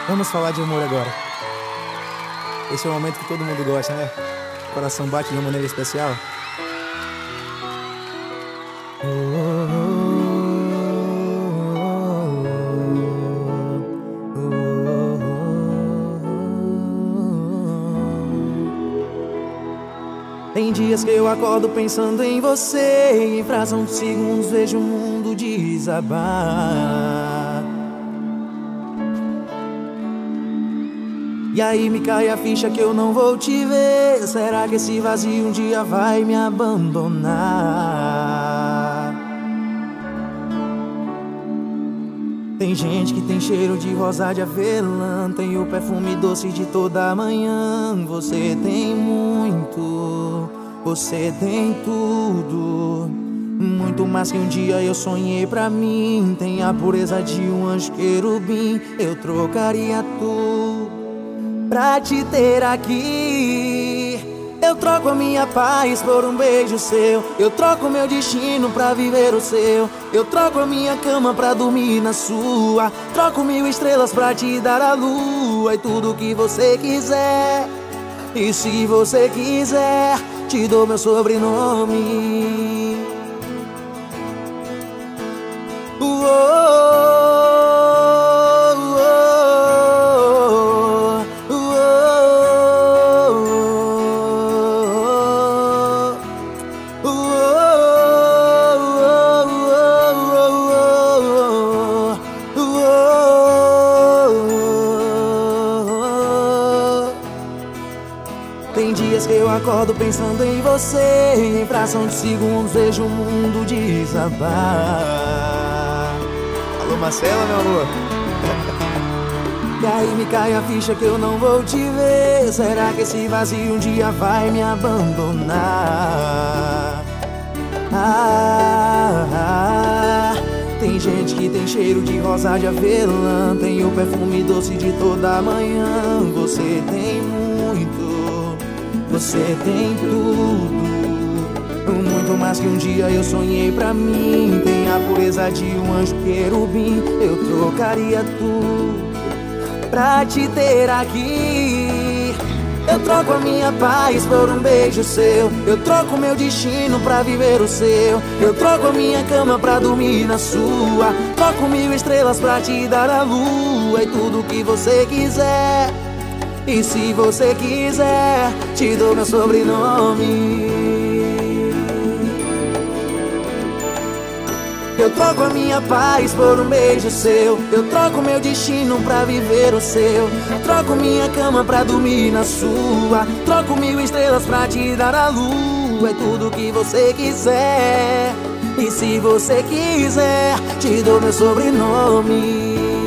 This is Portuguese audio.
Vamos falar de amor agora. Esse é o momento que todo mundo gosta, né? O coração bate de uma maneira especial. Tem dias que eu acordo pensando em você, e em fração de segundos vejo o mundo desabar. E aí me cai a ficha que eu não vou te ver. Será que esse vazio um dia vai me abandonar? Tem gente que tem cheiro de rosa de avelã, tem o perfume doce de toda manhã. Você tem muito, você tem tudo, muito mais que um dia eu sonhei pra mim. Tem a pureza de um anjo querubim. Eu trocaria tudo pra te ter aqui. Eu troco a minha paz por um beijo seu. Eu troco meu destino pra viver o seu. Eu troco a minha cama pra dormir na sua. Troco 1000 estrelas pra te dar a lua. E tudo que você quiser. E se você quiser, te dou meu sobrenome. Tem dias que eu acordo pensando em você, e em fração de segundos vejo o mundo desabar. Alô Marcela, meu amor. E aí me cai a ficha que eu não vou te ver. Será que esse vazio um dia vai me abandonar? Tem gente que tem cheiro de rosa de avelã, tem o perfume doce de toda manhã. Você tem muito, você tem tudo, muito mais que um dia eu sonhei pra mim. Tem a pureza de um anjo querubim. Eu trocaria tudo pra te ter aqui. Eu troco a minha paz por um beijo seu. Eu troco meu destino pra viver o seu. Eu troco a minha cama pra dormir na sua. Troco 1000 estrelas pra te dar a lua. E tudo que você quiser. E se você quiser, te dou meu sobrenome. Eu troco a minha paz por um beijo seu. Eu troco meu destino pra viver o seu. Troco minha cama pra dormir na sua. Troco 1000 estrelas pra te dar a lua. É tudo que você quiser. E se você quiser, te dou meu sobrenome.